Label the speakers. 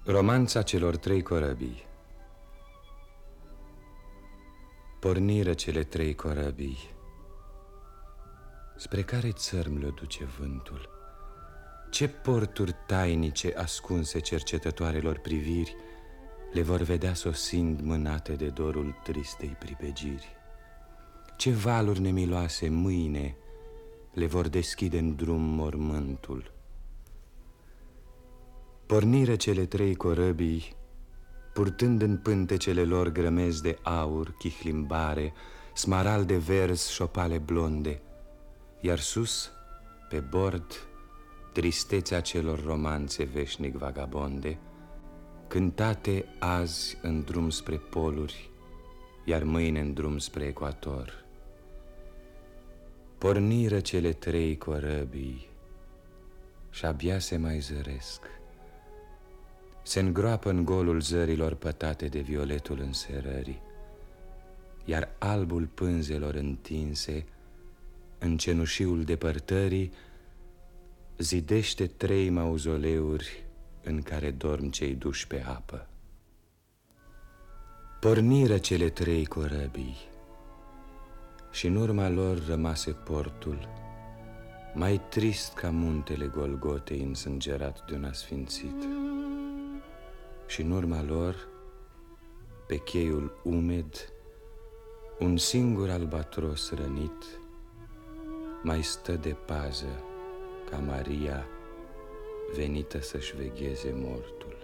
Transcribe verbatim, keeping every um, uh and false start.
Speaker 1: Romanța celor trei corăbii. Porniră cele trei corăbii. Spre care țărm le duce vântul? Ce porturi tainice ascunse cercetătoarelor priviri le vor vedea sosind mânate de dorul tristei pripegiri? Ce valuri nemiloase mâine le vor deschide în drum mormântul? Porniră cele trei corăbii, purtând în pântecele lor grămezi de aur, chihlimbare, smaralde verzi, șopale blonde, iar sus, pe bord, tristețea celor romanțe veșnic vagabonde, cântate azi în drum spre poluri, iar mâine în drum spre ecuator. Porniră cele trei corăbii și-abia se mai zăresc. Se îngroapă în golul zărilor pătate de violetul înserării, iar albul pânzelor întinse în cenușiul depărtării zidește trei mauzoleuri în care dorm cei duși pe apă. Porniră cele trei corăbii și în urma lor rămase portul, mai trist ca muntele Golgotei însângerat de un asfințit. Și în urma lor, pe cheiul umed, un singur albatros rănit mai stă de pază ca Maria venită să-și vegheze mortul.